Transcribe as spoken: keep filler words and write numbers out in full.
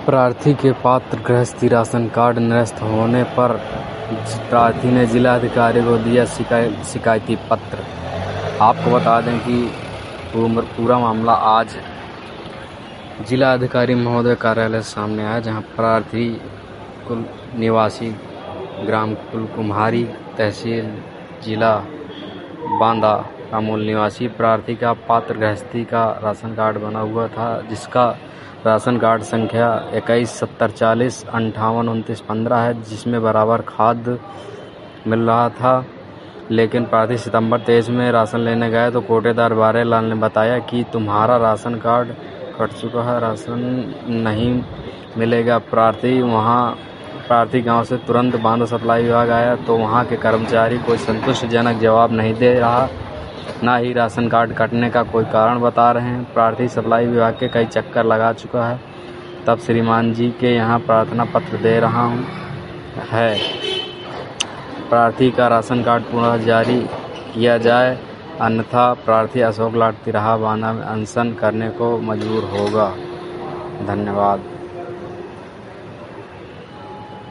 प्रार्थी के पात्र गृहस्थी राशन कार्ड निरस्त होने पर प्रार्थी ने जिलाधिकारी को दिया शिकायती पत्र। आपको बता दें कि पूरा मामला आज जिलाधिकारी महोदय कार्यालय सामने आया, जहां प्रार्थी कुल निवासी ग्राम कुलकुम्हारी तहसील जिला बांदा का मूल निवासी प्रार्थी का पात्र गृहस्थी का राशन कार्ड बना हुआ था, जिसका राशन कार्ड संख्या इक्कीस सत्तर चालीस अंठावन उनतीस पंद्रह है, जिसमें बराबर खाद्य मिल रहा था। लेकिन प्रार्थी सितंबर तेईस में राशन लेने गए तो कोटेदार बारे लाल ने बताया कि तुम्हारा राशन कार्ड कट चुका है, राशन नहीं मिलेगा। प्रार्थी वहां प्रार्थी गांव से तुरंत बांदा सप्लाई विभाग आया तो वहां के कर्मचारी कोई संतुष्टिजनक जवाब नहीं दे रहा, ना ही राशन कार्ड कटने का कोई कारण बता रहे हैं। प्रार्थी सप्लाई विभाग के कई चक्कर लगा चुका है, तब श्रीमान जी के यहाँ प्रार्थना पत्र दे रहा हूँ है प्रार्थी का राशन कार्ड पुनः जारी किया जाए, अन्यथा प्रार्थी अशोक लाट तिराहा बांदा में अनशन करने को मजबूर होगा। धन्यवाद।